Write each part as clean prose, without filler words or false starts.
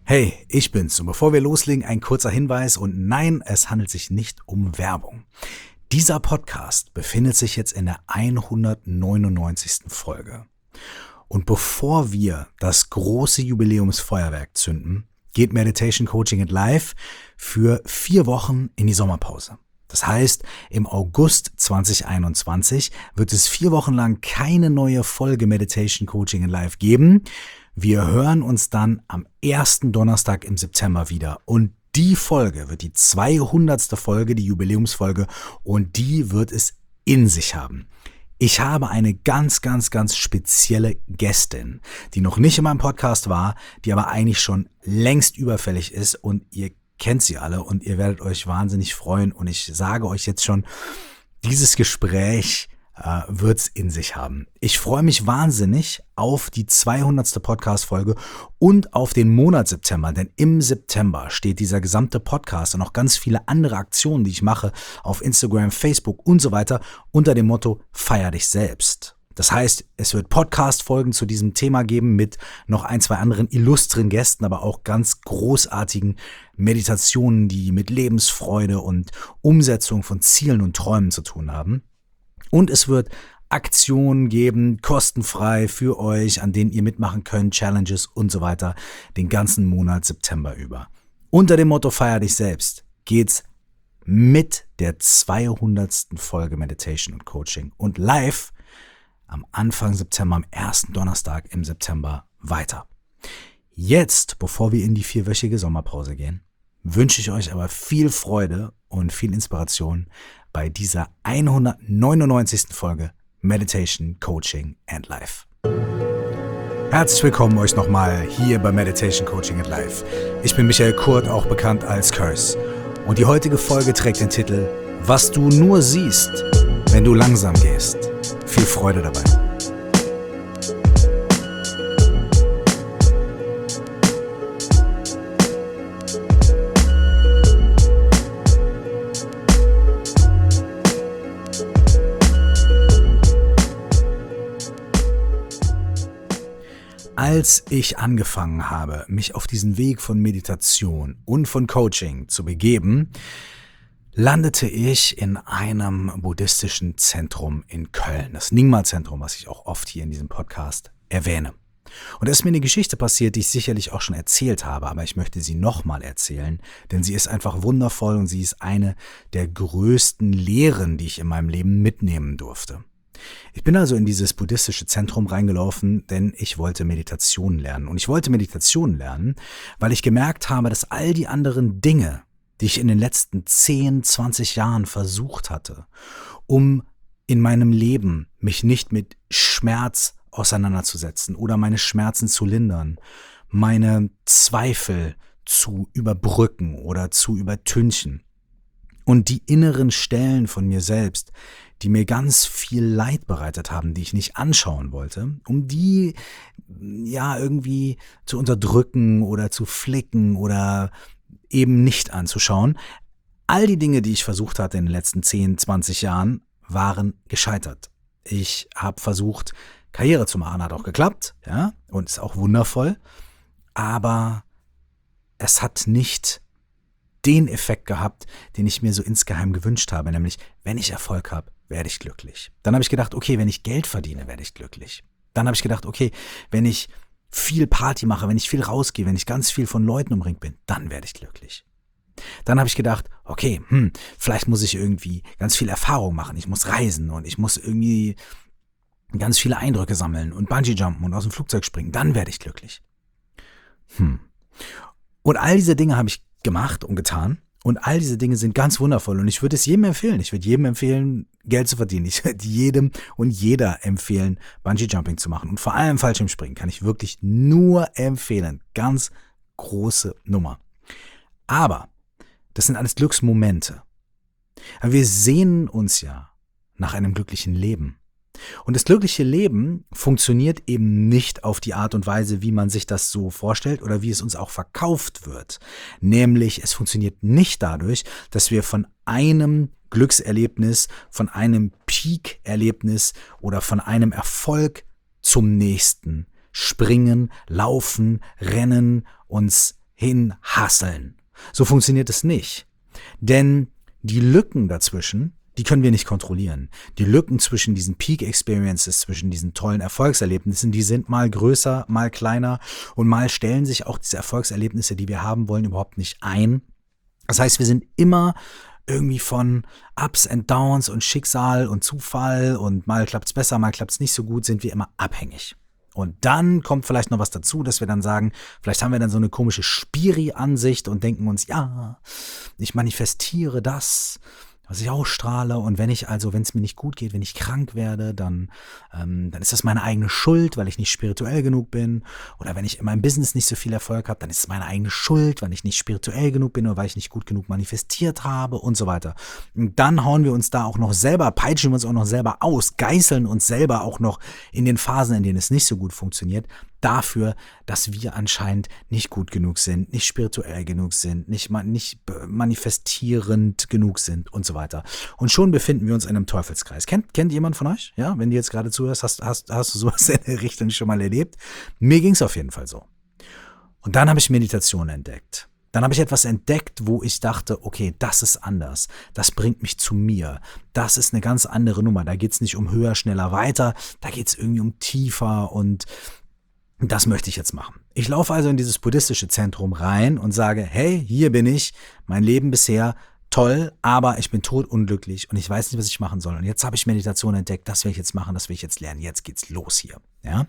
Hey, ich bin's und bevor wir loslegen, ein kurzer Hinweis und nein, es handelt sich nicht um Werbung. Dieser Podcast befindet sich jetzt in der 199. Folge. Und bevor wir das große Jubiläumsfeuerwerk zünden, geht Meditation Coaching and Life für 4 Wochen in die Sommerpause. Das heißt, im August 2021 wird es 4 Wochen lang keine neue Folge Meditation Coaching and Life geben. Wir hören uns dann am ersten Donnerstag im September wieder und die Folge wird die 200. Folge, die Jubiläumsfolge, und die wird es in sich haben. Ich habe eine ganz spezielle Gästin, die noch nicht in meinem Podcast war, die aber eigentlich schon längst überfällig ist und ihr kennt sie alle und ihr werdet euch wahnsinnig freuen und ich sage euch jetzt schon, dieses Gespräch wird's in sich haben. Ich freue mich wahnsinnig auf die 200. Podcast-Folge und auf den Monat September, denn im September steht dieser gesamte Podcast und auch ganz viele andere Aktionen, die ich mache auf Instagram, Facebook und so weiter unter dem Motto Feier dich selbst. Das heißt, es wird Podcast-Folgen zu diesem Thema geben mit noch 1, 2 anderen illustren Gästen, aber auch ganz großartigen Meditationen, die mit Lebensfreude und Umsetzung von Zielen und Träumen zu tun haben. Und es wird Aktionen geben, kostenfrei für euch, an denen ihr mitmachen könnt, Challenges und so weiter, den ganzen Monat September über. Unter dem Motto Feier dich selbst geht's mit der 200. Folge Meditation und Coaching und live am Anfang September, am ersten Donnerstag im September weiter. Jetzt, bevor wir in die 4-wöchige Sommerpause gehen, wünsche ich euch aber viel Freude und viel Inspiration bei dieser 199. Folge Meditation, Coaching and Life. Herzlich willkommen euch nochmal hier bei Meditation, Coaching and Life. Ich bin Michael Kurt, auch bekannt als Curse. Und die heutige Folge trägt den Titel Was du nur siehst, wenn du langsam gehst. Viel Freude dabei. Als ich angefangen habe, mich auf diesen Weg von Meditation und von Coaching zu begeben, landete ich in einem buddhistischen Zentrum in Köln, das Nyingma-Zentrum, was ich auch oft hier in diesem Podcast erwähne. Und da ist mir eine Geschichte passiert, die ich sicherlich auch schon erzählt habe, aber ich möchte sie nochmal erzählen, denn sie ist einfach wundervoll und sie ist eine der größten Lehren, die ich in meinem Leben mitnehmen durfte. Ich bin also in dieses buddhistische Zentrum reingelaufen, denn ich wollte Meditation lernen. Und ich wollte Meditation lernen, weil ich gemerkt habe, dass all die anderen Dinge, die ich in den letzten 10, 20 Jahren versucht hatte, um in meinem Leben mich nicht mit Schmerz auseinanderzusetzen oder meine Schmerzen zu lindern, meine Zweifel zu überbrücken oder zu übertünchen und die inneren Stellen von mir selbst, die mir ganz viel Leid bereitet haben, die ich nicht anschauen wollte, um die ja irgendwie zu unterdrücken oder zu flicken oder eben nicht anzuschauen. All die Dinge, die ich versucht hatte in den letzten 10, 20 Jahren, waren gescheitert. Ich habe versucht, Karriere zu machen, hat auch geklappt, ja, und ist auch wundervoll, aber es hat nicht den Effekt gehabt, den ich mir so insgeheim gewünscht habe, nämlich, wenn ich Erfolg habe, werde ich glücklich. Dann habe ich gedacht, okay, wenn ich Geld verdiene, werde ich glücklich. Dann habe ich gedacht, okay, wenn ich viel Party mache, wenn ich viel rausgehe, wenn ich ganz viel von Leuten umringt bin, dann werde ich glücklich. Dann habe ich gedacht, okay, vielleicht muss ich irgendwie ganz viel Erfahrung machen, ich muss reisen und ich muss irgendwie ganz viele Eindrücke sammeln und Bungee-Jumpen und aus dem Flugzeug springen, dann werde ich glücklich. Und all diese Dinge habe ich gemacht und getan. Und all diese Dinge sind ganz wundervoll und ich würde es jedem empfehlen. Ich würde jedem empfehlen, Geld zu verdienen. Ich würde jedem und jeder empfehlen, Bungee-Jumping zu machen. Und vor allem Fallschirmspringen kann ich wirklich nur empfehlen. Ganz große Nummer. Aber das sind alles Glücksmomente. Aber wir sehnen uns ja nach einem glücklichen Leben. Und das glückliche Leben funktioniert eben nicht auf die Art und Weise, wie man sich das so vorstellt oder wie es uns auch verkauft wird. Nämlich, es funktioniert nicht dadurch, dass wir von einem Glückserlebnis, von einem Peak-Erlebnis oder von einem Erfolg zum nächsten springen, laufen, rennen, uns hinhasseln. So funktioniert es nicht. Denn die Lücken dazwischen, die können wir nicht kontrollieren. Die Lücken zwischen diesen Peak Experiences, zwischen diesen tollen Erfolgserlebnissen, die sind mal größer, mal kleiner und mal stellen sich auch diese Erfolgserlebnisse, die wir haben wollen, überhaupt nicht ein. Das heißt, wir sind immer irgendwie von Ups and Downs und Schicksal und Zufall und mal klappt's besser, mal klappt's nicht so gut, sind wir immer abhängig. Und dann kommt vielleicht noch was dazu, dass wir dann sagen, vielleicht haben wir dann so eine komische Spiri-Ansicht und denken uns, ja, ich manifestiere das, was ich ausstrahle, und wenn es mir nicht gut geht, wenn ich krank werde, dann ist das meine eigene Schuld, weil ich nicht spirituell genug bin, oder wenn ich in meinem Business nicht so viel Erfolg habe, dann ist es meine eigene Schuld, weil ich nicht spirituell genug bin oder weil ich nicht gut genug manifestiert habe und so weiter. Und dann hauen wir uns da auch noch selber, peitschen wir uns auch noch selber aus, geißeln uns selber auch noch in den Phasen, in denen es nicht so gut funktioniert, dafür, dass wir anscheinend nicht gut genug sind, nicht spirituell genug sind, nicht manifestierend genug sind und so weiter. Und schon befinden wir uns in einem Teufelskreis. Kennt jemand von euch? Ja, wenn du jetzt gerade zuhörst, hast du sowas in der Richtung schon mal erlebt? Mir ging es auf jeden Fall so. Und dann habe ich Meditation entdeckt. Dann habe ich etwas entdeckt, wo ich dachte, okay, das ist anders. Das bringt mich zu mir. Das ist eine ganz andere Nummer. Da geht es nicht um höher, schneller, weiter. Da geht es irgendwie um tiefer, und das möchte ich jetzt machen. Ich laufe also in dieses buddhistische Zentrum rein und sage, hey, hier bin ich, mein Leben bisher toll, aber ich bin todunglücklich und ich weiß nicht, was ich machen soll. Und jetzt habe ich Meditation entdeckt, das will ich jetzt machen, das will ich jetzt lernen, jetzt geht's los hier. Ja?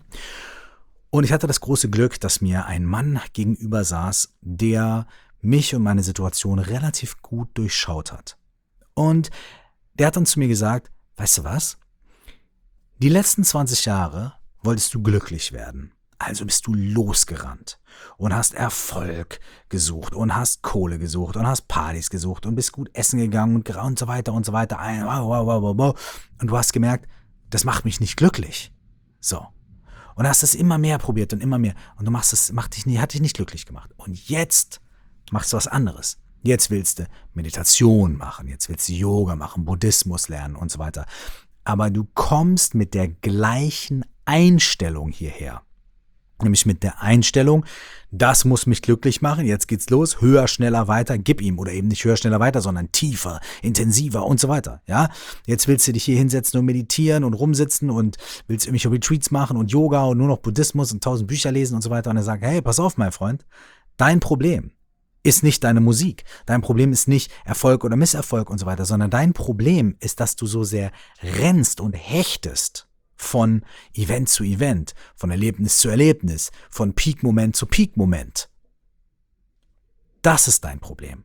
Und ich hatte das große Glück, dass mir ein Mann gegenüber saß, der mich und meine Situation relativ gut durchschaut hat. Und der hat dann zu mir gesagt, weißt du was? Die letzten 20 Jahre wolltest du glücklich werden. Also bist du losgerannt und hast Erfolg gesucht und hast Kohle gesucht und hast Partys gesucht und bist gut essen gegangen und so weiter und so weiter. Und du hast gemerkt, das macht mich nicht glücklich. So. Und hast es immer mehr probiert und immer mehr. Und du hat dich nicht glücklich gemacht. Und jetzt machst du was anderes. Jetzt willst du Meditation machen, jetzt willst du Yoga machen, Buddhismus lernen und so weiter. Aber du kommst mit der gleichen Einstellung hierher. Nämlich mit der Einstellung, das muss mich glücklich machen, jetzt geht's los, höher, schneller, weiter, gib ihm. Oder eben nicht höher, schneller, weiter, sondern tiefer, intensiver und so weiter. Ja? Jetzt willst du dich hier hinsetzen und meditieren und rumsitzen und willst irgendwelche Retreats machen und Yoga und nur noch Buddhismus und 1000 Bücher lesen und so weiter. Und er sagt, hey, pass auf, mein Freund, dein Problem ist nicht deine Musik. Dein Problem ist nicht Erfolg oder Misserfolg und so weiter, sondern dein Problem ist, dass du so sehr rennst und hechtest von Event zu Event, von Erlebnis zu Erlebnis, von Peak-Moment zu Peak-Moment. Das ist dein Problem.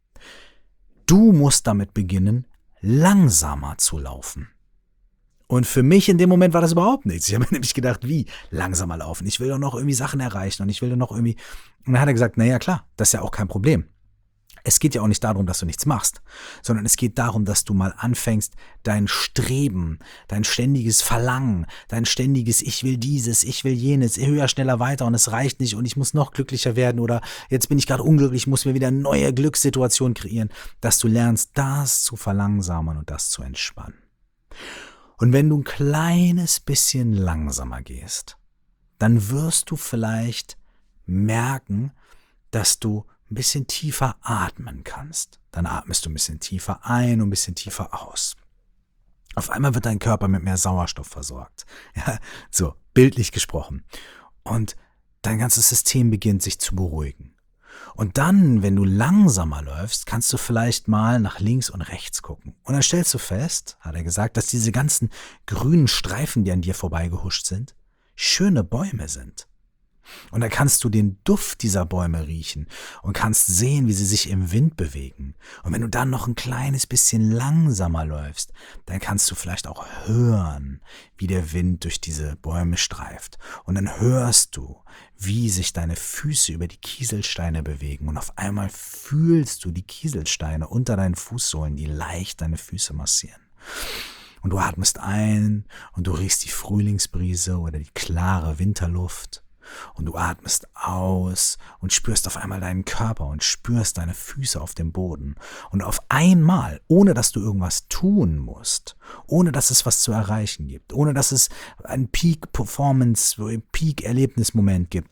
Du musst damit beginnen, langsamer zu laufen. Und für mich in dem Moment war das überhaupt nichts. Ich habe mir nämlich gedacht, wie langsamer laufen? Ich will doch noch irgendwie Sachen erreichen und ich will doch noch irgendwie... Und dann hat er gesagt, naja klar, das ist ja auch kein Problem. Es geht ja auch nicht darum, dass du nichts machst, sondern es geht darum, dass du mal anfängst, dein Streben, dein ständiges Verlangen, dein ständiges Ich will dieses, ich will jenes, höher, schneller, weiter und es reicht nicht und ich muss noch glücklicher werden oder jetzt bin ich gerade unglücklich, muss mir wieder eine neue Glückssituation kreieren, dass du lernst, das zu verlangsamen und das zu entspannen. Und wenn du ein kleines bisschen langsamer gehst, dann wirst du vielleicht merken, dass du ein bisschen tiefer atmen kannst. Dann atmest du ein bisschen tiefer ein und ein bisschen tiefer aus. Auf einmal wird dein Körper mit mehr Sauerstoff versorgt. Ja, so bildlich gesprochen. Und dein ganzes System beginnt sich zu beruhigen. Und dann, wenn du langsamer läufst, kannst du vielleicht mal nach links und rechts gucken. Und dann stellst du fest, hat er gesagt, dass diese ganzen grünen Streifen, die an dir vorbeigehuscht sind, schöne Bäume sind. Und dann kannst du den Duft dieser Bäume riechen und kannst sehen, wie sie sich im Wind bewegen. Und wenn du dann noch ein kleines bisschen langsamer läufst, dann kannst du vielleicht auch hören, wie der Wind durch diese Bäume streift. Und dann hörst du, wie sich deine Füße über die Kieselsteine bewegen. Und auf einmal fühlst du die Kieselsteine unter deinen Fußsohlen, die leicht deine Füße massieren. Und du atmest ein und du riechst die Frühlingsbrise oder die klare Winterluft. Und du atmest aus und spürst auf einmal deinen Körper und spürst deine Füße auf dem Boden. Und auf einmal, ohne dass du irgendwas tun musst, ohne dass es was zu erreichen gibt, ohne dass es einen Peak-Performance, Peak-Erlebnismoment gibt,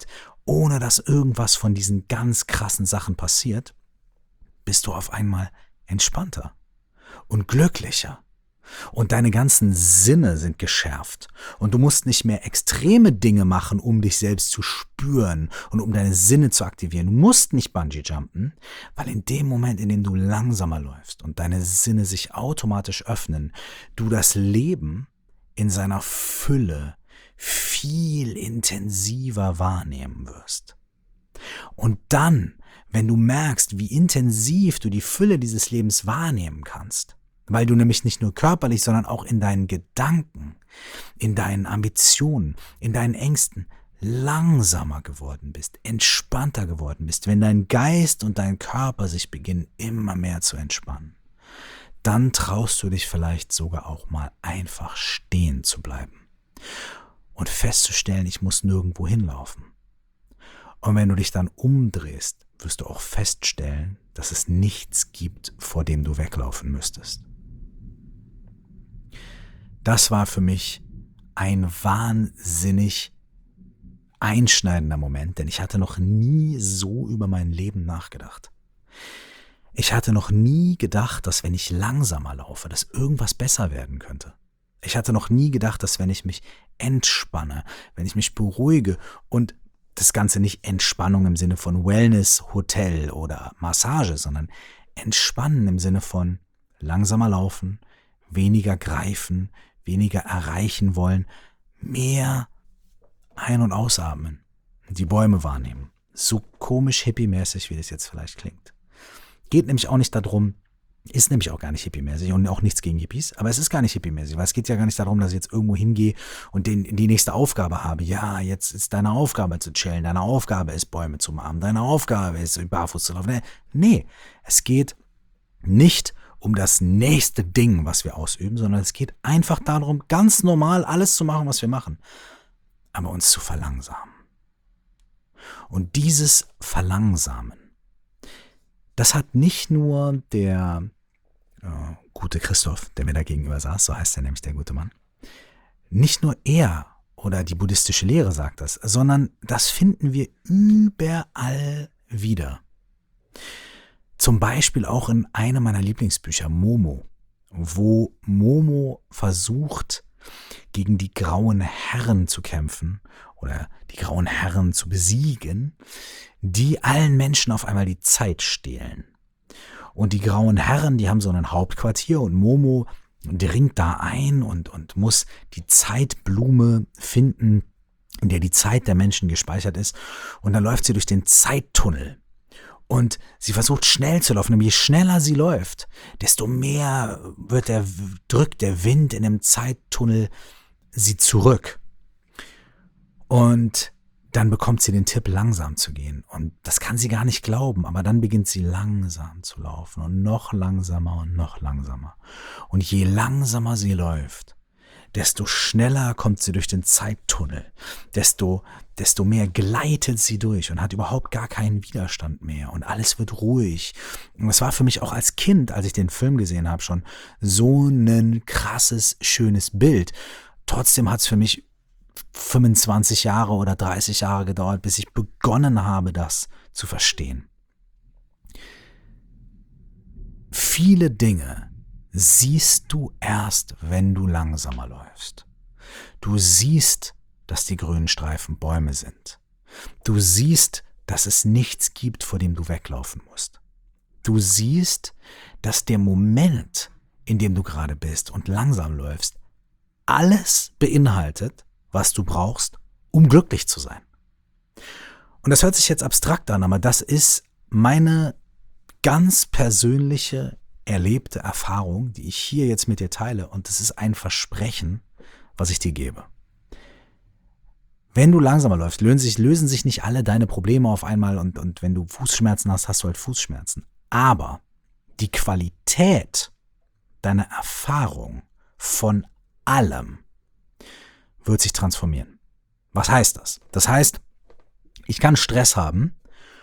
ohne dass irgendwas von diesen ganz krassen Sachen passiert, bist du auf einmal entspannter und glücklicher. Und deine ganzen Sinne sind geschärft. Und du musst nicht mehr extreme Dinge machen, um dich selbst zu spüren und um deine Sinne zu aktivieren. Du musst nicht Bungee-Jumpen, weil in dem Moment, in dem du langsamer läufst und deine Sinne sich automatisch öffnen, du das Leben in seiner Fülle viel intensiver wahrnehmen wirst. Und dann, wenn du merkst, wie intensiv du die Fülle dieses Lebens wahrnehmen kannst, weil du nämlich nicht nur körperlich, sondern auch in deinen Gedanken, in deinen Ambitionen, in deinen Ängsten langsamer geworden bist, entspannter geworden bist, wenn dein Geist und dein Körper sich beginnen immer mehr zu entspannen, dann traust du dich vielleicht sogar auch mal einfach stehen zu bleiben und festzustellen, ich muss nirgendwo hinlaufen. Und wenn du dich dann umdrehst, wirst du auch feststellen, dass es nichts gibt, vor dem du weglaufen müsstest. Das war für mich ein wahnsinnig einschneidender Moment, denn ich hatte noch nie so über mein Leben nachgedacht. Ich hatte noch nie gedacht, dass wenn ich langsamer laufe, dass irgendwas besser werden könnte. Ich hatte noch nie gedacht, dass wenn ich mich entspanne, wenn ich mich beruhige und das Ganze nicht Entspannung im Sinne von Wellness, Hotel oder Massage, sondern Entspannen im Sinne von langsamer laufen, weniger greifen, weniger erreichen wollen, mehr ein- und ausatmen, die Bäume wahrnehmen. So komisch hippie-mäßig, wie das jetzt vielleicht klingt. Geht nämlich auch nicht darum, ist nämlich auch gar nicht hippie-mäßig und auch nichts gegen Hippies, aber es ist gar nicht hippie-mäßig, weil es geht ja gar nicht darum, dass ich jetzt irgendwo hingehe und die nächste Aufgabe habe. Ja, jetzt ist deine Aufgabe zu chillen, deine Aufgabe ist Bäume zu umarmen, deine Aufgabe ist barfuß zu laufen. Nee, es geht nicht um das nächste Ding, was wir ausüben, sondern es geht einfach darum, ganz normal alles zu machen, was wir machen, aber uns zu verlangsamen. Und dieses Verlangsamen, das hat nicht nur der gute Christoph, der mir da gegenüber saß, so heißt er nämlich, der gute Mann, nicht nur er oder die buddhistische Lehre sagt das, sondern das finden wir überall wieder. Zum Beispiel auch in einem meiner Lieblingsbücher, Momo, wo Momo versucht, gegen die grauen Herren zu kämpfen oder die grauen Herren zu besiegen, die allen Menschen auf einmal die Zeit stehlen. Und die grauen Herren, die haben so ein Hauptquartier und Momo dringt da ein und muss die Zeitblume finden, in der die Zeit der Menschen gespeichert ist. Und dann läuft sie durch den Zeittunnel. Und sie versucht schnell zu laufen. Und je schneller sie läuft, desto mehr drückt der Wind in dem Zeittunnel sie zurück. Und dann bekommt sie den Tipp, langsam zu gehen. Und das kann sie gar nicht glauben. Aber dann beginnt sie langsam zu laufen und noch langsamer und noch langsamer. Und je langsamer sie läuft, desto schneller kommt sie durch den Zeittunnel, desto mehr gleitet sie durch und hat überhaupt gar keinen Widerstand mehr und alles wird ruhig. Und es war für mich auch als Kind, als ich den Film gesehen habe, schon so ein krasses, schönes Bild. Trotzdem hat es für mich 25 Jahre oder 30 Jahre gedauert, bis ich begonnen habe, das zu verstehen. Viele Dinge siehst du erst, wenn du langsamer läufst. Du siehst, dass die grünen Streifen Bäume sind. Du siehst, dass es nichts gibt, vor dem du weglaufen musst. Du siehst, dass der Moment, in dem du gerade bist und langsam läufst, alles beinhaltet, was du brauchst, um glücklich zu sein. Und das hört sich jetzt abstrakt an, aber das ist meine ganz persönliche erlebte Erfahrung, die ich hier jetzt mit dir teile, und das ist ein Versprechen, was ich dir gebe. Wenn du langsamer läufst, lösen sich nicht alle deine Probleme auf einmal und wenn du Fußschmerzen hast, hast du halt Fußschmerzen. Aber die Qualität deiner Erfahrung von allem wird sich transformieren. Was heißt das? Das heißt, ich kann Stress haben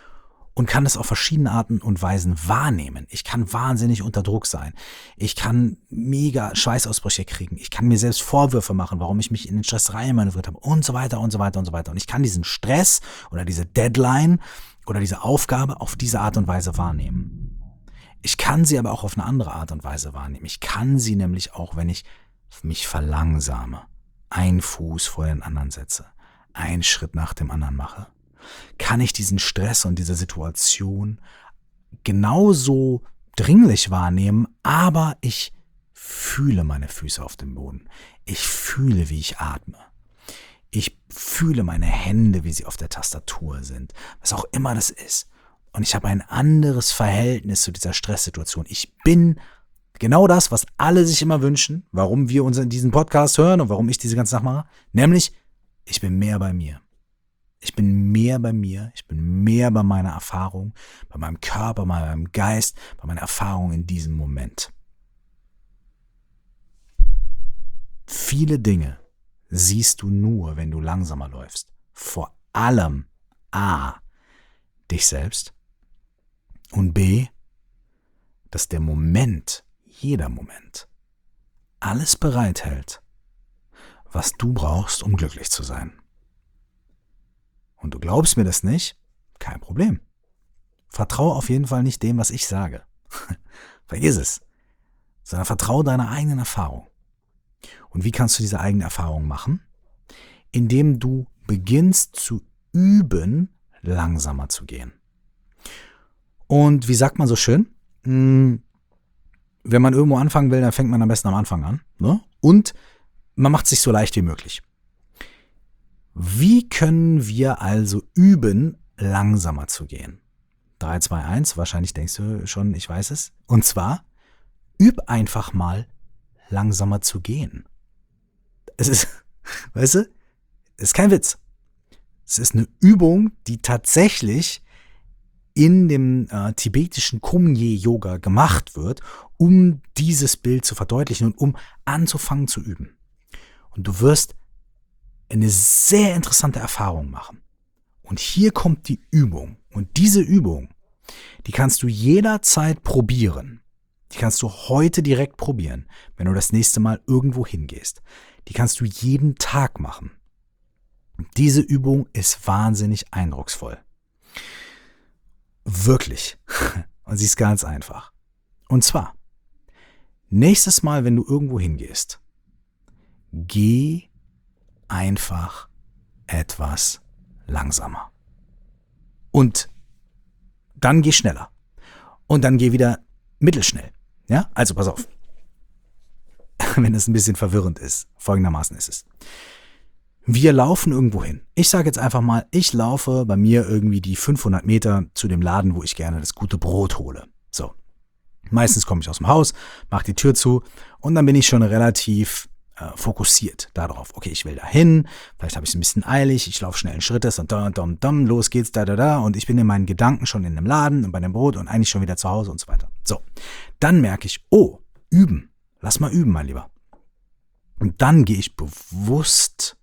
und kann es auf verschiedene Arten und Weisen wahrnehmen. Ich kann wahnsinnig unter Druck sein. Ich kann mega Schweißausbrüche kriegen. Ich kann mir selbst Vorwürfe machen, warum ich mich in den Stress reinmanövriert habe und so weiter und so weiter und so weiter. Und ich kann diesen Stress oder diese Deadline oder diese Aufgabe auf diese Art und Weise wahrnehmen. Ich kann sie aber auch auf eine andere Art und Weise wahrnehmen. Ich kann sie nämlich auch, wenn ich mich verlangsame, einen Fuß vor den anderen setze, einen Schritt nach dem anderen mache, kann ich diesen Stress und diese Situation genauso dringlich wahrnehmen, aber ich fühle meine Füße auf dem Boden. Ich fühle, wie ich atme. Ich fühle meine Hände, wie sie auf der Tastatur sind, was auch immer das ist. Und ich habe ein anderes Verhältnis zu dieser Stresssituation. Ich bin genau das, was alle sich immer wünschen, warum wir uns in diesem Podcast hören und warum ich diese ganze Sache mache, nämlich ich bin mehr bei mir. Ich bin mehr bei mir, ich bin mehr bei meiner Erfahrung, bei meinem Körper, bei meinem Geist, bei meiner Erfahrung in diesem Moment. Viele Dinge siehst du nur, wenn du langsamer läufst. Vor allem A, dich selbst und B, dass der Moment, jeder Moment, alles bereithält, was du brauchst, um glücklich zu sein. Und du glaubst mir das nicht? Kein Problem. Vertraue auf jeden Fall nicht dem, was ich sage. Vergiss es. Sondern vertraue deiner eigenen Erfahrung. Und wie kannst du diese eigene Erfahrung machen? Indem du beginnst zu üben, langsamer zu gehen. Und wie sagt man so schön? Wenn man irgendwo anfangen will, dann fängt man am besten am Anfang an. Ne? Und man macht es sich so leicht wie möglich. Wie können wir also üben, langsamer zu gehen? 3, 2, 1, wahrscheinlich denkst du schon, ich weiß es. Und zwar, üb einfach mal, langsamer zu gehen. Es ist, weißt du, es ist kein Witz. Es ist eine Übung, die tatsächlich in dem tibetischen Kumye-Yoga gemacht wird, um dieses Bild zu verdeutlichen und um anzufangen zu üben. Und du wirst eine sehr interessante Erfahrung machen. Und hier kommt die Übung. Und diese Übung, die kannst du jederzeit probieren. Die kannst du heute direkt probieren, wenn du das nächste Mal irgendwo hingehst. Die kannst du jeden Tag machen. Diese Übung ist wahnsinnig eindrucksvoll. Wirklich. Und sie ist ganz einfach. Und zwar, nächstes Mal, wenn du irgendwo hingehst, geh einfach etwas langsamer. Und dann geh schneller. Und dann geh wieder mittelschnell. Ja, also pass auf. Wenn es ein bisschen verwirrend ist. Folgendermaßen ist es. Wir laufen irgendwo hin. Ich sage jetzt einfach mal, ich laufe bei mir irgendwie die 500 Meter zu dem Laden, wo ich gerne das gute Brot hole. So. Meistens komme ich aus dem Haus, mache die Tür zu und dann bin ich schon relativ fokussiert darauf. Okay, ich will da hin, vielleicht habe ich es ein bisschen eilig, ich laufe schnellen Schrittes und los geht's, und ich bin in meinen Gedanken schon in dem Laden und bei dem Brot und eigentlich schon wieder zu Hause und so weiter. So, dann merke ich, üben. Lass mal üben, mein Lieber. Und dann gehe ich bewusst,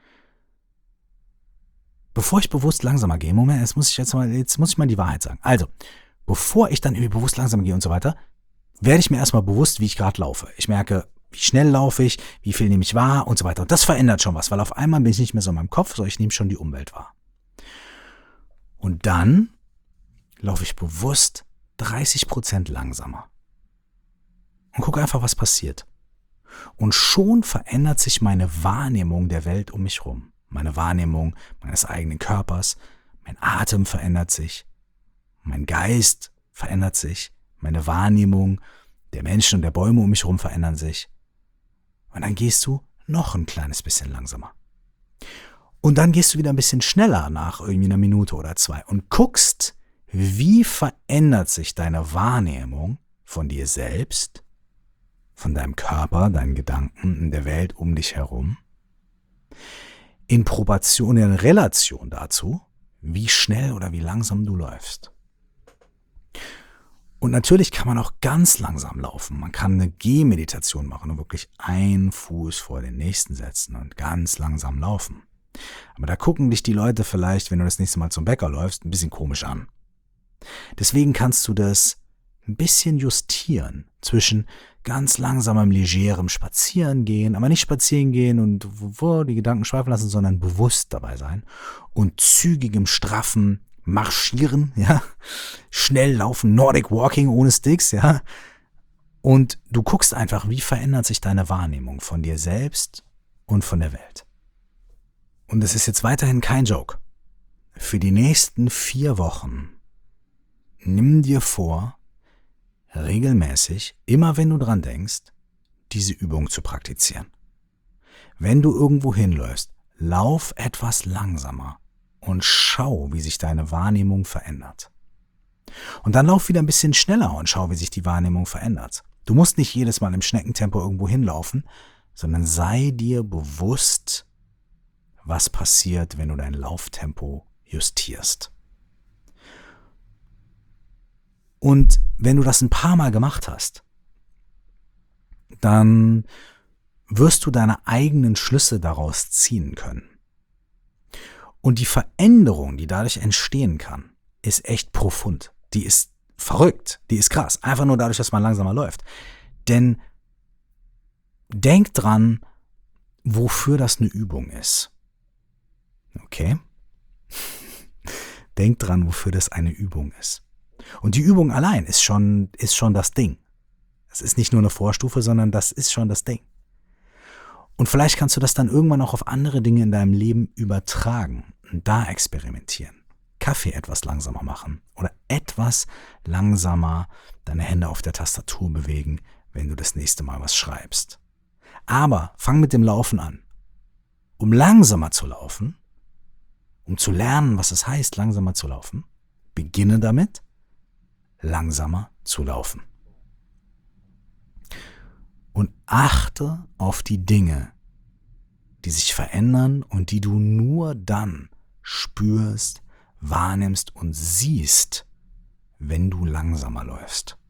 bevor ich bewusst langsamer gehe, Moment, jetzt muss ich mal die Wahrheit sagen. Also, bevor ich dann irgendwie bewusst langsamer gehe und so weiter, werde ich mir erstmal bewusst, wie ich gerade laufe. Ich merke, wie schnell laufe ich, wie viel nehme ich wahr und so weiter. Und das verändert schon was, weil auf einmal bin ich nicht mehr so in meinem Kopf, sondern ich nehme schon die Umwelt wahr. Und dann laufe ich bewusst 30% langsamer. Und gucke einfach, was passiert. Und schon verändert sich meine Wahrnehmung der Welt um mich rum. Meine Wahrnehmung meines eigenen Körpers, mein Atem verändert sich, mein Geist verändert sich, meine Wahrnehmung der Menschen und der Bäume um mich herum verändern sich. Und dann gehst du noch ein kleines bisschen langsamer. Und dann gehst du wieder ein bisschen schneller nach irgendwie einer Minute oder 2 und guckst, wie verändert sich deine Wahrnehmung von dir selbst, von deinem Körper, deinen Gedanken, in der Welt um dich herum, in Proportion, in Relation dazu, wie schnell oder wie langsam du läufst. Und natürlich kann man auch ganz langsam laufen. Man kann eine Gehmeditation machen und wirklich einen Fuß vor den nächsten setzen und ganz langsam laufen. Aber da gucken dich die Leute vielleicht, wenn du das nächste Mal zum Bäcker läufst, ein bisschen komisch an. Deswegen kannst du das ein bisschen justieren zwischen ganz langsamem, legerem Spazierengehen, aber nicht spazieren gehen und die Gedanken schweifen lassen, sondern bewusst dabei sein und zügigem, straffen Marschieren, ja, schnell laufen, Nordic Walking ohne Sticks, ja, und du guckst einfach, wie verändert sich deine Wahrnehmung von dir selbst und von der Welt. Und es ist jetzt weiterhin kein Joke. Für die nächsten 4 Wochen nimm dir vor, regelmäßig, immer wenn du dran denkst, diese Übung zu praktizieren. Wenn du irgendwo hinläufst, lauf etwas langsamer und schau, wie sich deine Wahrnehmung verändert. Und dann lauf wieder ein bisschen schneller und schau, wie sich die Wahrnehmung verändert. Du musst nicht jedes Mal im Schneckentempo irgendwo hinlaufen, sondern sei dir bewusst, was passiert, wenn du dein Lauftempo justierst. Und wenn du das ein paar Mal gemacht hast, dann wirst du deine eigenen Schlüsse daraus ziehen können. Und die Veränderung, die dadurch entstehen kann, ist echt profund. Die ist verrückt, die ist krass. Einfach nur dadurch, dass man langsamer läuft. Denn denk dran, wofür das eine Übung ist. Okay? Denk dran, wofür das eine Übung ist. Und die Übung allein ist schon das Ding. Es ist nicht nur eine Vorstufe, sondern das ist schon das Ding. Und vielleicht kannst du das dann irgendwann auch auf andere Dinge in deinem Leben übertragen und da experimentieren. Kaffee etwas langsamer machen oder etwas langsamer deine Hände auf der Tastatur bewegen, wenn du das nächste Mal was schreibst. Aber fang mit dem Laufen an. Um langsamer zu laufen, um zu lernen, was es heißt, langsamer zu laufen, beginne damit, langsamer zu laufen. Und achte auf die Dinge, die sich verändern und die du nur dann spürst, wahrnimmst und siehst, wenn du langsamer läufst.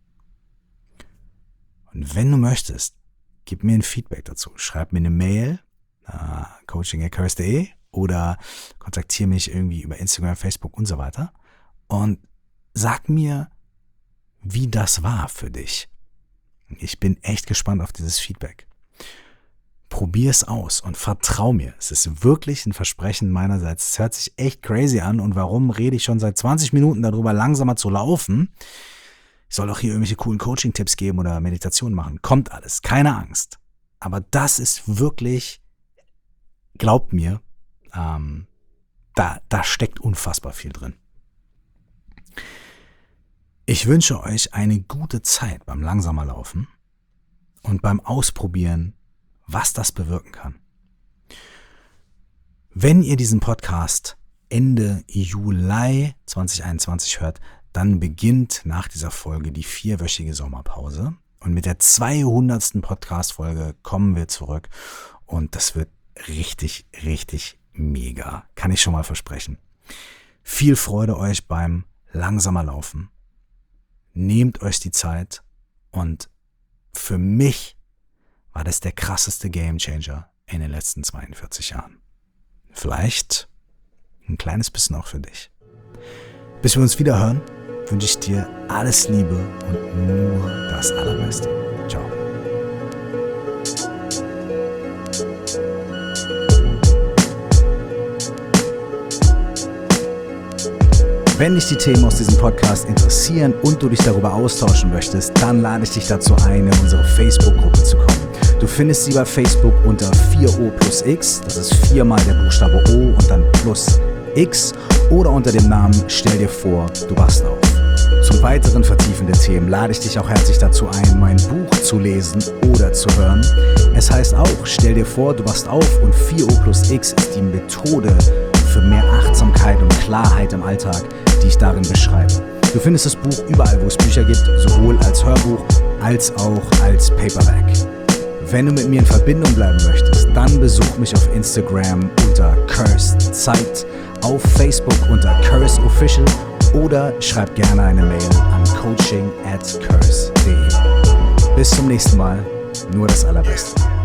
Und wenn du möchtest, gib mir ein Feedback dazu. Schreib mir eine Mail, coaching@curse.de oder kontaktiere mich irgendwie über Instagram, Facebook und so weiter und sag mir, wie das war für dich. Ich bin echt gespannt auf dieses Feedback. Probier es aus und vertrau mir. Es ist wirklich ein Versprechen meinerseits. Es hört sich echt crazy an. Und warum rede ich schon seit 20 Minuten darüber, langsamer zu laufen? Ich soll auch hier irgendwelche coolen Coaching-Tipps geben oder Meditationen machen. Kommt alles, keine Angst. Aber das ist wirklich, glaubt mir, da steckt unfassbar viel drin. Ich wünsche euch eine gute Zeit beim langsamer Laufen und beim Ausprobieren, was das bewirken kann. Wenn ihr diesen Podcast Ende Juli 2021 hört, dann beginnt nach dieser Folge die 4-wöchige Sommerpause. Und mit der 200. Podcast-Folge kommen wir zurück. Und das wird richtig, richtig mega. Kann ich schon mal versprechen. Viel Freude euch beim langsamer Laufen. Nehmt euch die Zeit. Und für mich war das der krasseste Gamechanger in den letzten 42 Jahren. Vielleicht ein kleines bisschen auch für dich. Bis wir uns wieder hören, wünsche ich dir alles Liebe und nur das Allerbeste. Ciao. Wenn dich die Themen aus diesem Podcast interessieren und du dich darüber austauschen möchtest, dann lade ich dich dazu ein, in unsere Facebook-Gruppe zu kommen. Du findest sie bei Facebook unter 4O plus X, das ist 4 mal der Buchstabe O und dann plus X, oder unter dem Namen Stell dir vor, du wachst auf. Zum weiteren Vertiefen der Themen lade ich dich auch herzlich dazu ein, mein Buch zu lesen oder zu hören. Es heißt auch Stell dir vor, du wachst auf und 4O plus X ist die Methode für mehr Achtsamkeit und Klarheit im Alltag, die ich darin beschreibe. Du findest das Buch überall, wo es Bücher gibt, sowohl als Hörbuch als auch als Paperback. Wenn du mit mir in Verbindung bleiben möchtest, dann besuch mich auf Instagram unter CursedZeit, auf Facebook unter CurseOfficial oder schreib gerne eine Mail an coaching@curse.de. Bis zum nächsten Mal, nur das Allerbeste.